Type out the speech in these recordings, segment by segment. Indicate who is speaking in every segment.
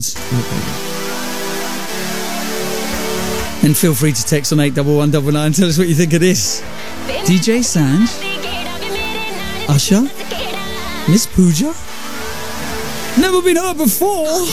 Speaker 1: And feel free to text on 81199. Tell us what you think of this. DJ Sanj, Usher, Miss Pooja. Never been heard before.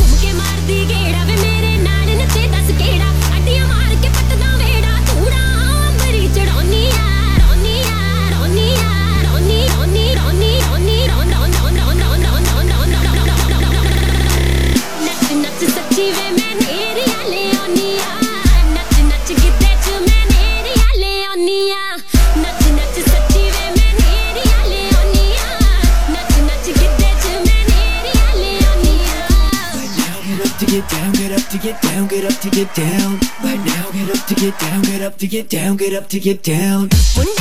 Speaker 2: Get down, get up to get down. Right now, get up to get down, get up to get down, get up to get down.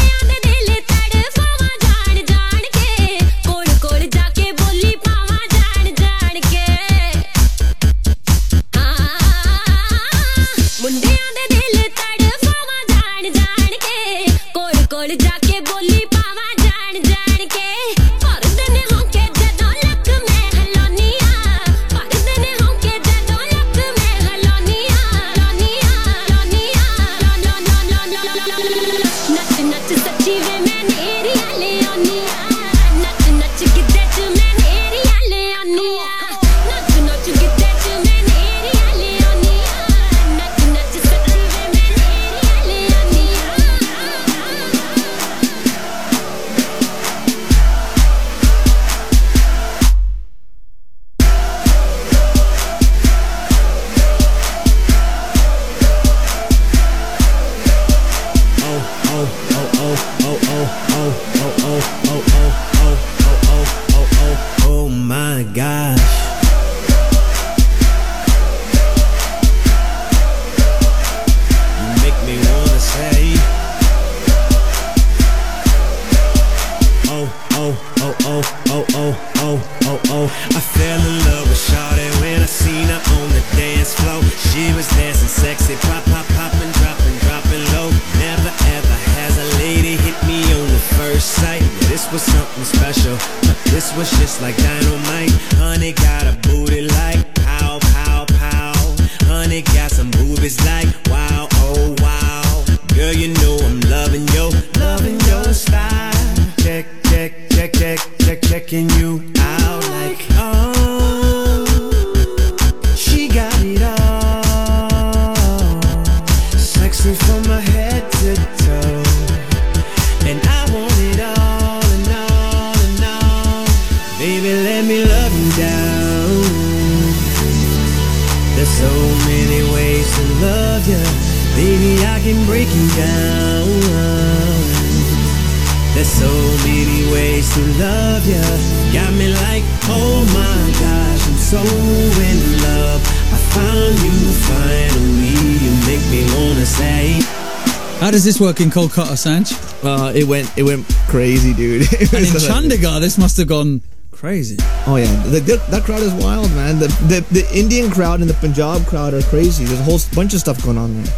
Speaker 1: How does this work in Kolkata, Sanj?
Speaker 3: It went crazy, dude.
Speaker 1: And in Chandigarh, this must have gone crazy.
Speaker 3: Oh yeah, that crowd is wild, man. The Indian crowd and the Punjab crowd are crazy. There's a whole bunch of stuff going on there.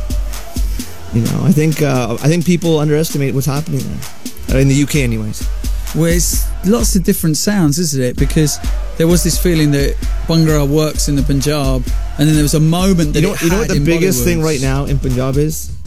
Speaker 3: You know, I think people underestimate what's happening there, in the UK, anyways.
Speaker 1: Well, it's lots of different sounds, isn't it? Because there was this feeling that Bhangra works in the Punjab, and then there was a moment that
Speaker 3: you know what the biggest thing right now in Punjab is?